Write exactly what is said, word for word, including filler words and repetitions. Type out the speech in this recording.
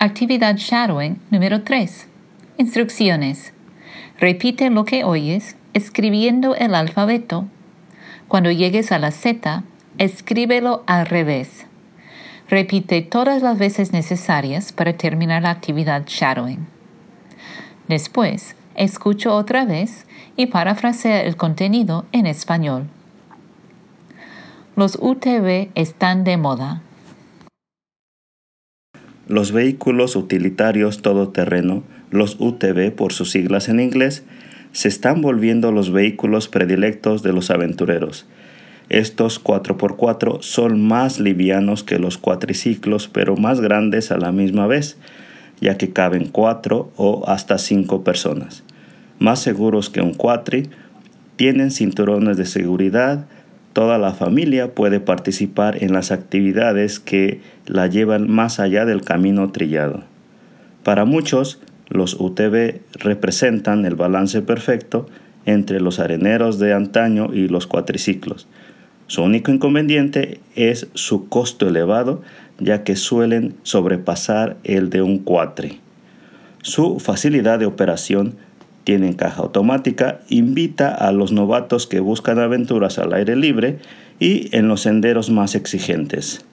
Actividad shadowing número tres. Instrucciones. Repite lo que oyes, escribiendo el alfabeto. Cuando llegues a la Z, escríbelo al revés. Repite todas las veces necesarias para terminar la actividad shadowing. Después, escucho otra vez y parafrasea el contenido en español. Los U T V están de moda. Los vehículos utilitarios todoterreno, los U T V por sus siglas en inglés, se están volviendo los vehículos predilectos de los aventureros. Estos cuatro por cuatro son más livianos que los cuatriciclos, pero más grandes a la misma vez, ya que caben cuatro o hasta cinco personas. Más seguros que un cuatri, tienen cinturones de seguridad. Toda la familia puede participar en las actividades que la llevan más allá del camino trillado. Para muchos, los U T V representan el balance perfecto entre los areneros de antaño y los cuatriciclos. Su único inconveniente es su costo elevado, ya que suelen sobrepasar el de un cuatri. Su facilidad de operación, tienen caja automática, invita a los novatos que buscan aventuras al aire libre y en los senderos más exigentes.